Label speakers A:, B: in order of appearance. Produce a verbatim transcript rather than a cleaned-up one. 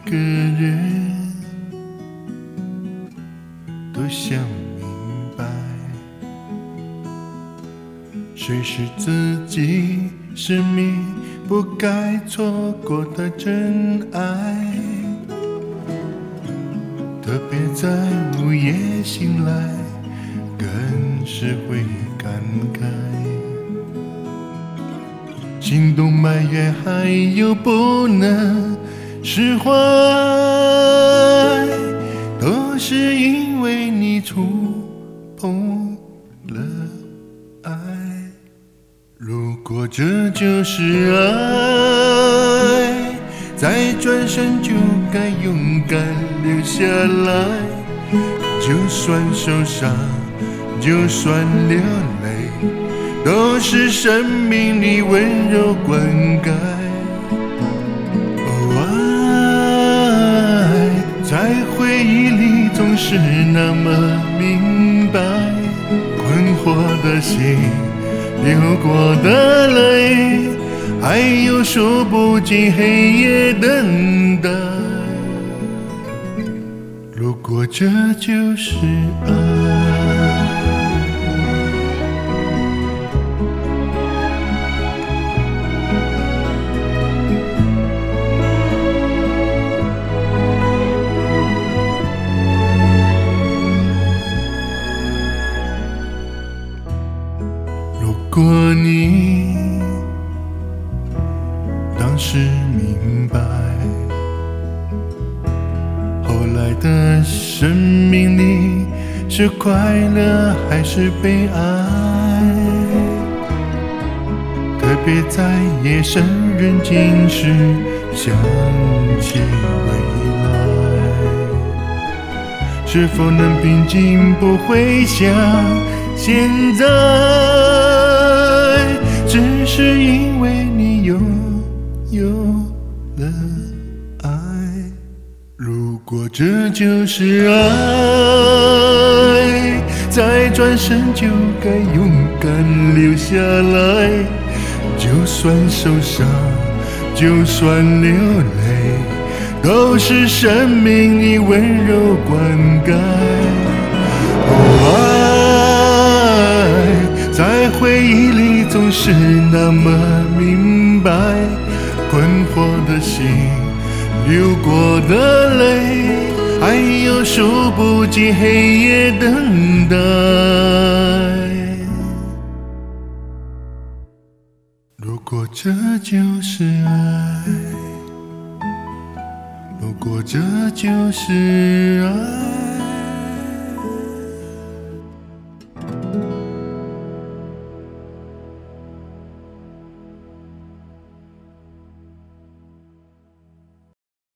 A: 个人都想明白，谁是自己生命不该错过的真爱，特别在午夜醒来，更是会感慨，心动埋怨还有不能释怀，都是因为你触碰了爱。如果这就是爱，再转身就该勇敢留下来，就算受伤，就算流泪，都是生命里温柔灌溉。哦，爱在回忆里总是那么明白，困惑的心，流过的泪，还有数不尽黑夜等待。如果这就是爱，如果你当时明白，后来的生命里是快乐还是悲哀，特别在夜深人静时想起未来，是否能平静不会像现在，只是因为你拥有了爱。如果这就是爱，再转身就该勇敢留下来，就算受伤，就算流泪，都是生命里温柔灌溉。哦，爱在回忆里总是那么明白，困惑的心，流过的泪，还有数不尽黑夜等待。如果这就是爱，如果这就是爱。